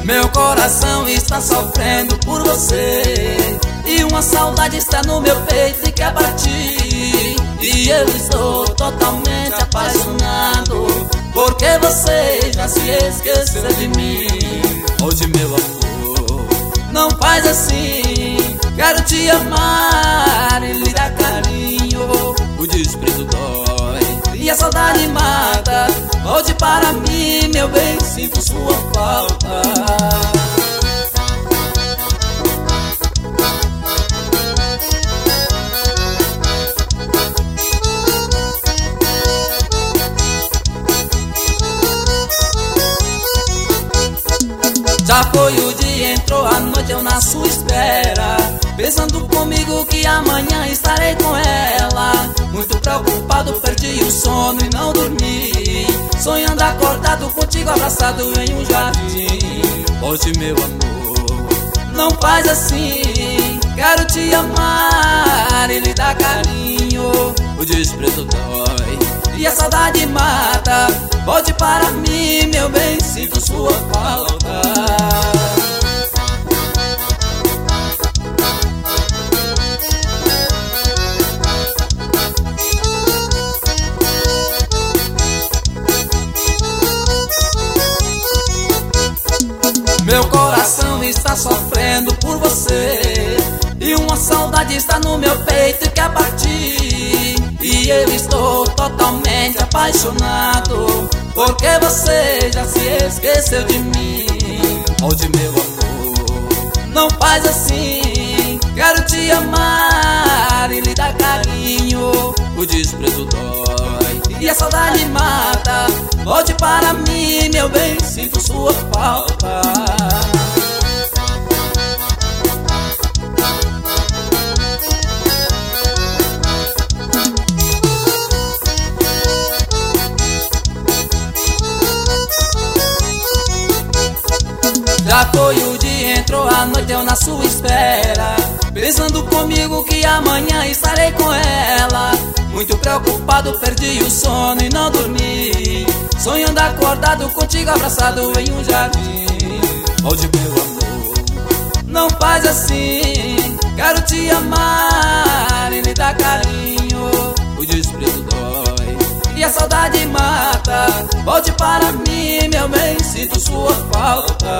Meu coração está sofrendo por você, e uma saudade está no meu peito e quer partir. E eu estou totalmente apaixonado, porque você já se esqueceu de mim. Hoje, meu amor, não faz assim. Quero te amar e lhe dar carinho. O desprezo dói e a saudade mata. Volte para mim, meu bem, sinto sua falta. Já foi o dia, entrou a noite, eu na sua espera, pensando comigo que amanhã estarei com ela. Muito preocupado, perdi o sono e não dormi, sonhando acordado contigo abraçado em um jardim. Hoje, meu amor, não faz assim. Quero te amar e lhe dar carinho. O desprezo dói e a saudade mata. Volte para mim, meu bem, sinto sua falta. Meu coração está sofrendo por você, e uma saudade está no meu peito e quer partir. E eu estou totalmente apaixonado, porque você já se esqueceu de mim. Hoje, meu amor, não faz assim. Quero te amar e lhe dar carinho. O desprezo dói e a saudade mata. Volte para mim, meu bem, sinto sua falta. Já foi o dia, entrou a noite, eu na sua espera, pensando comigo que amanhã estarei com ela. Muito preocupado, perdi o sono e não dormi, sonhando acordado contigo abraçado em um jardim. Hoje, meu amor, não faz assim. Quero te amar e lhe dar carinho. O desprezo dói e a saudade mata. Volte para mim, meu bem, sinto sua falta.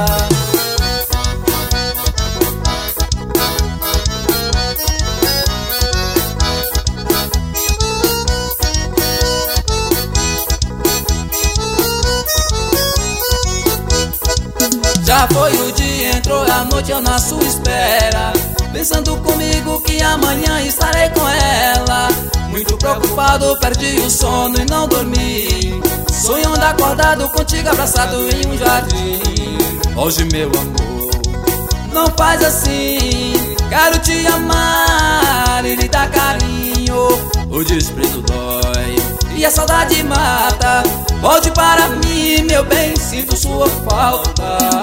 Já foi o dia, entrou a noite, eu na sua espera, pensando comigo que amanhã estarei com ela. Muito preocupado, perdi o sono e não dormi, sonhando acordado contigo abraçado em um jardim. Hoje, meu amor, não faz assim. Quero te amar e lhe dar carinho. O desprezo dói e a saudade mata. Volte para mim, meu bem, sinto sua falta.